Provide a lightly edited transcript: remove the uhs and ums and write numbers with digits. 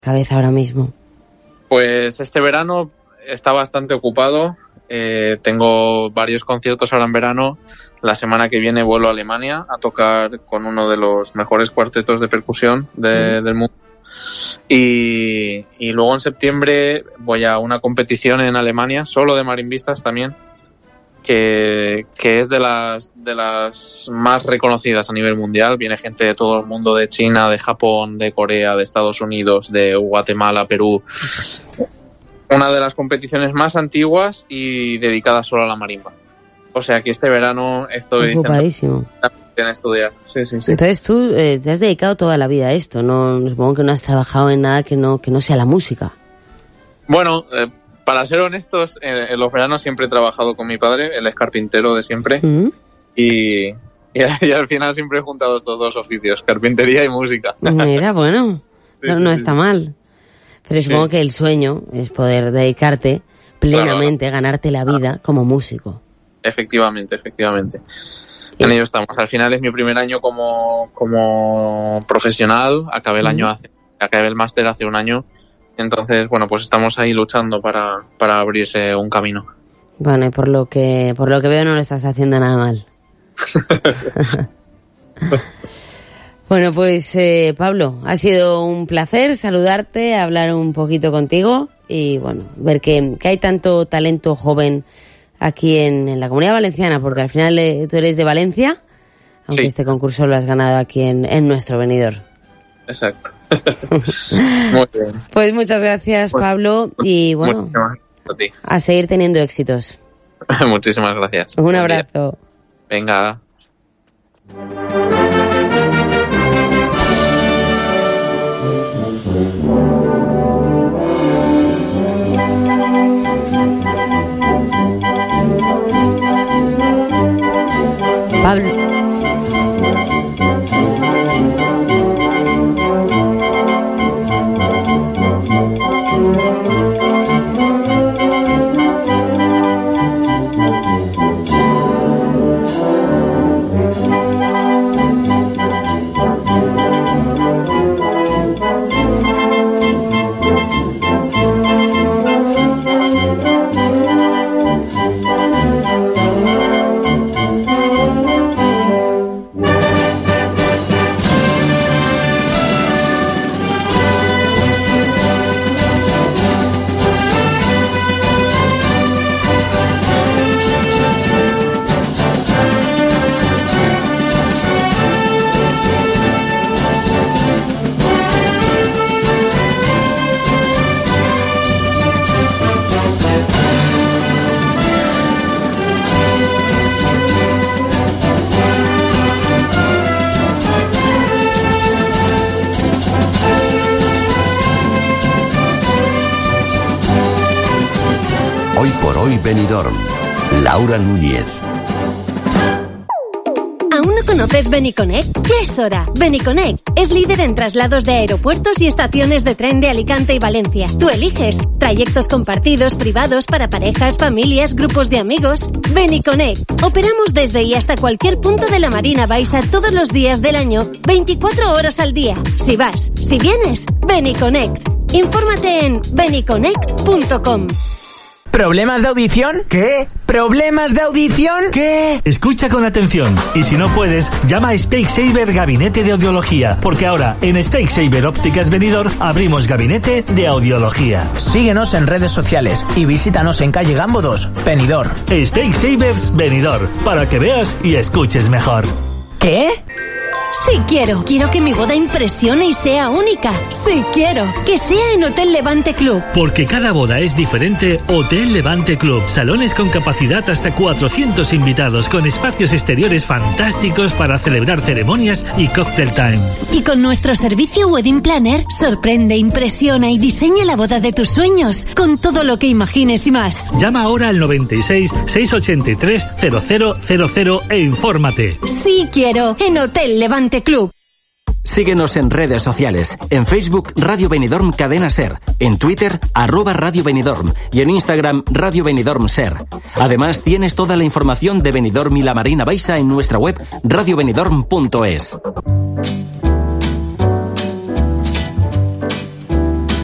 cabeza ahora mismo? Pues este verano está bastante ocupado. Tengo varios conciertos ahora en verano. La semana que viene vuelo a Alemania a tocar con uno de los mejores cuartetos de percusión del mundo. Y luego en septiembre voy a una competición en Alemania, solo de marimbistas también, que es de las más reconocidas a nivel mundial. Viene gente de todo el mundo, de China, de Japón, de Corea, de Estados Unidos, de Guatemala, Perú. Una de las competiciones más antiguas y dedicada solo a la marimba. O sea que este verano estoy ocupadísimo en estudiar. Sí. Entonces tú te has dedicado toda la vida a esto, ¿no? Supongo que no has trabajado en nada que no sea la música. Bueno, para ser honestos, en los veranos siempre he trabajado con mi padre, él es carpintero de siempre. Y al final siempre he juntado estos dos oficios, carpintería y música. Mira, bueno, no está mal. Pero supongo que el sueño es poder dedicarte plenamente, ganarte la vida como músico. Efectivamente. En ello estamos. Al final es mi primer año como profesional. Acabé el máster hace un año. Entonces, bueno, pues estamos ahí luchando para abrirse un camino. Bueno, y por lo que veo no lo estás haciendo nada mal. Bueno, pues Pablo, ha sido un placer saludarte, hablar un poquito contigo y bueno, ver que hay tanto talento joven aquí en la Comunidad Valenciana, porque al final tú eres de Valencia, aunque este concurso lo has ganado aquí en nuestro Benidorm. Exacto. Muy bien. Pues muchas gracias, Pablo, y bueno, a seguir teniendo éxitos. Muchísimas gracias. Un abrazo. Venga. Pablo. Hoy por hoy Benidorm. Laura Núñez. ¿Aún no conoces Beniconnect? ¡Ya es hora! Beniconnect es líder en traslados de aeropuertos y estaciones de tren de Alicante y Valencia. Tú eliges trayectos compartidos, privados, para parejas, familias, grupos de amigos. Beniconnect. Operamos desde y hasta cualquier punto de la Marina Baixa todos los días del año, 24 horas al día. Si vas, si vienes, Beniconnect. Infórmate en beniconnect.com. ¿Problemas de audición? ¿Qué? ¿Problemas de audición? ¿Qué? Escucha con atención. Y si no puedes, llama a Specsavers Gabinete de Audiología. Porque ahora, en Specsavers Ópticas Benidorm, abrimos Gabinete de Audiología. Síguenos en redes sociales y visítanos en calle Gambo 2, Benidorm. Specsavers Benidorm, para que veas y escuches mejor. ¿Qué? Sí quiero. Quiero que mi boda impresione y sea única. Sí quiero. Que sea en Hotel Levante Club. Porque cada boda es diferente, Hotel Levante Club. Salones con capacidad hasta 400 invitados, con espacios exteriores fantásticos para celebrar ceremonias y cocktail time. Y con nuestro servicio Wedding Planner, sorprende, impresiona y diseña la boda de tus sueños, con todo lo que imagines y más. Llama ahora al 96 683 0000 e infórmate. Sí quiero. En Hotel Levante Club. Síguenos en redes sociales. En Facebook, Radio Benidorm Cadena Ser. En Twitter, @Radio Benidorm. Y en Instagram, Radio Benidorm Ser. Además, tienes toda la información de Benidorm y la Marina Baixa en nuestra web radiobenidorm.es.